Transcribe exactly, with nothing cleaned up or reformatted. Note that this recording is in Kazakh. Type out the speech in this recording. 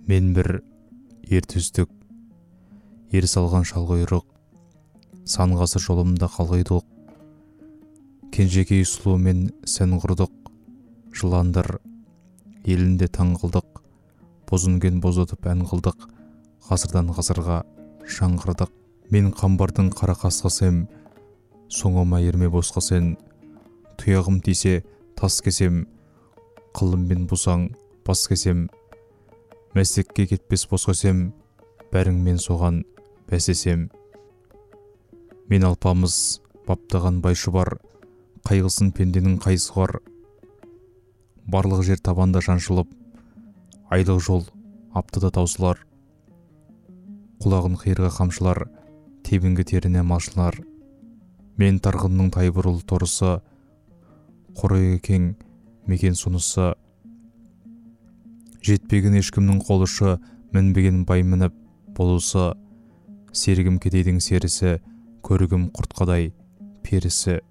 Мен бір ер төстік, ер салған шалғұйрық, сан ғасыр жолымда қалғидық. Кенжекей сұлу мен сән құрдық, жыландар елінде таң қылдық. Боз үнген боздатып ән қылдық, ғасырдан ғасырға жаңғырдық. Мен қамбардың қара қасқасым, соңыма ерме босқа сен. Тұяғым тисе тас кесем, қылыммен бұсаң бас кесем. Мәстекке кетпес босқа сем, бәріңмен соған бәсесем. Мен алпамыс баптаған байшы бар, қайғысын пенденің қайсы бар. Барлық жер табанда шаншылып, айлық жол аптада таусылар. Құлағын қиырға қамшылар, тебінгі теріне малшылар. Мен тарғынның тайбұрыл торысы, қорайы кең мекен сонысы. Жетпеген ешкімнің қолышы, мінбеген бай мініп болусы. Серігім кедейдің серісі, көрігім құртқадай перісі.